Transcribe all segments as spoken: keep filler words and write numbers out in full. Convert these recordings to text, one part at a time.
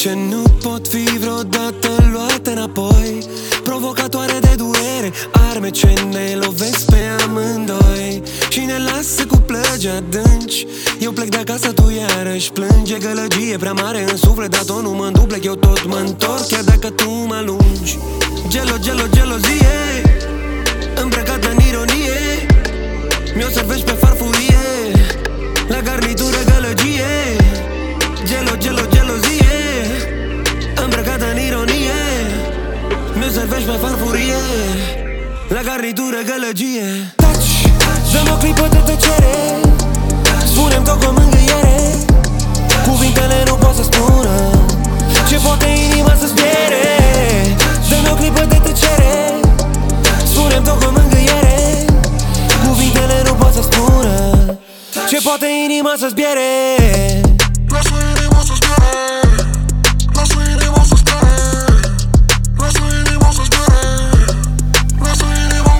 ce nu pot fi vreodată luate înapoi, provocatoare de durere, arme ce ne lovesc pe amândoi și ne lasă cu plăgi adânci. Eu plec de acasă, tu iarăși plângi. E gălăgie prea mare în suflet, dar tot nu mă înduplec, eu tot mă întorc, chiar dacă tu mă alungi. Gelo, gelo, gelozie, îmbrăcată în ironie, mi-o servești pe farfurie, la garnitură gălăgie. Gelo, gelo, gelozie, îmbrăcată în ironie, mi-o servești pe farfurie, la garnitură gălăgie. Taci, dă-mi o clipă de tăcere, spune-mi tot cu mângâiere, cuvintele nu pot să spună ce poate inima să-ți piere. Dă-mi o clipă de tăcere, spune-mi tot cu mângâiere, cuvintele nu pot să spună ce poate inima să-ți piere. Lasă inima să-ți piere, lasă inima să-ți piere, lasă inima să-ți piere, lasă inima.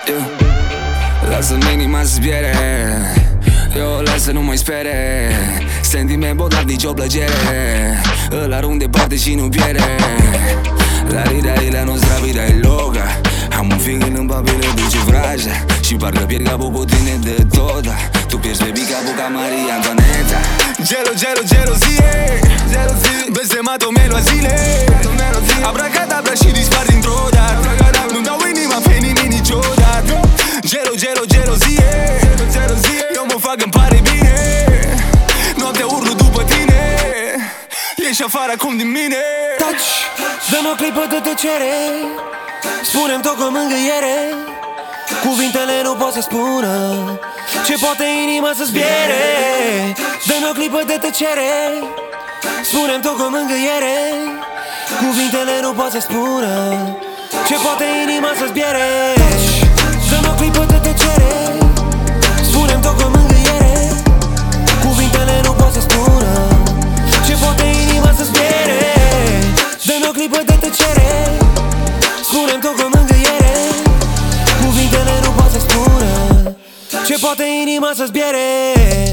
Lasă-mi inima să-ți piere, eu lasă nu mai spere. Sentiment bogat, nicio plăcere, îl arunc departe și nu pierde. La rida e la nostra vita è loca, am un feeling în papire duce vraja și parcă pierd capul cu tine de tot. Tu pierzi baby capul ca Maria Antoaneta. Gelo, gelo, gelozie, blestemat-o melo a zile, abracadabra și dispar dintr-o dată. Nu dau inima pe nimic niciodată. Gelo, gelo, gelozie, eu mă fac, îmi pare bine, noaptea urlu după tine, ieși afară acum din mine. Taci, dă-mi o clipă de tăcere, spune-mi tot cu mângâiere, cuvintele nu pot să spună ce poate inima să-ți piere. Dă-mi o clipă de tăcere, spune-mi tot cu mângâiere, cuvintele nu pot să spună ce poate inima să-ți piere. Dă-mi o clipă de tăcere, spune-mi tot cu mângâiere, cuvintele nu pot să spună ce poate inima să-ți piere. Dă-mi o clipă de tăcere, spune-mi tot cu mângâiere, cuvintele nu pot să spună ce poate inima să-ți piere.